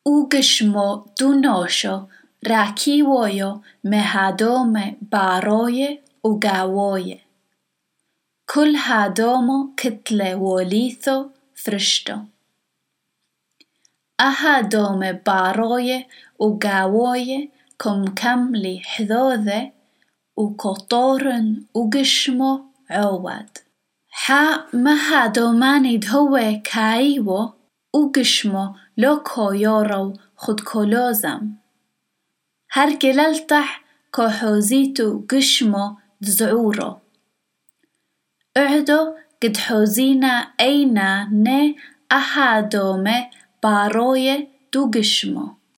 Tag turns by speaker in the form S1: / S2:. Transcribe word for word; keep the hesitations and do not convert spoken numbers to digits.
S1: وقشمو دونوشو راكيويو مهادوم باروي وقاوي كل هادومو كتلة وليثو فرشتو أهادوم باروي وقاوي كم كملي حذوذة وكطورن وقشمو عواد حا مهادوماني دهوي كايوو وقشمو لوكو يورو خد كولوزم هرقللتح كوحوزيتو قشمو دزعورو اعدو قد حوزينا اينا ني اهادومي باروي دو قشمو